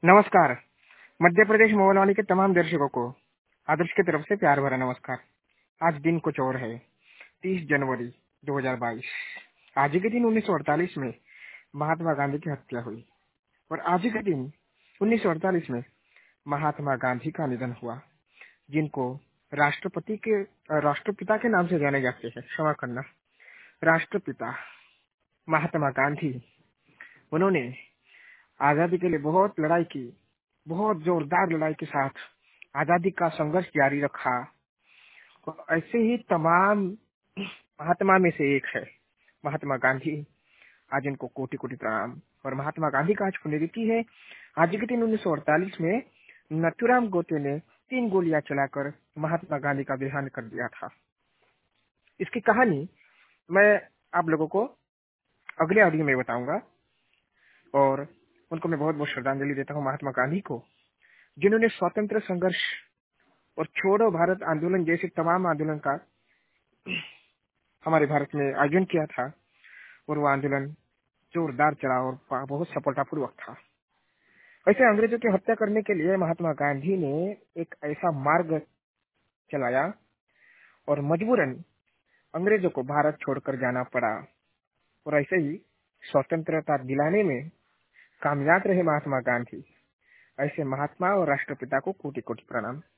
नमस्कार। मध्य प्रदेश मोबाइल के तमाम दर्शकों को आदर्श की तरफ से प्यार भरा नमस्कार। आज दिन कुछ और है। 30 जनवरी 2022। आज ही के दिन 1948 में महात्मा गांधी की हत्या हुई और आज ही के दिन 1948 में महात्मा गांधी का निधन हुआ, जिनको राष्ट्रपिता के नाम से जाने जाते हैं। क्षमा करना, राष्ट्रपिता महात्मा गांधी। उन्होंने आजादी के लिए बहुत लड़ाई की, बहुत जोरदार लड़ाई के साथ आजादी का संघर्ष जारी रखा। और ऐसे ही तमाम महात्मा में से एक है महात्मा गांधी। आज इनको कोटि कोटि प्रणाम। और महात्मा गांधी का आज पुण्यतिथि है। आज के दिन 1948 में नथुराम गोडसे ने 3 गोलियां चलाकर महात्मा गांधी का देहांत कर दिया था। इसकी कहानी मैं आप लोगों को अगले ऑडियो में बताऊंगा। और उनको मैं बहुत बहुत श्रद्धांजलि देता हूँ, महात्मा गांधी को, जिन्होंने स्वतंत्र संघर्ष और छोड़ो भारत आंदोलन जैसे तमाम आंदोलन का हमारे भारत में आयोजन किया था। और वो आंदोलन जोरदार चला और बहुत सफलतापूर्वक था। वैसे अंग्रेजों की हत्या करने के लिए महात्मा गांधी ने एक ऐसा मार्ग चलाया और मजबूरन अंग्रेजों को भारत छोड़कर जाना पड़ा। और ऐसे ही स्वतंत्रता दिलाने में कामयाब रहे महात्मा गांधी। ऐसे महात्मा और राष्ट्रपिता को कोटि कोटि प्रणाम।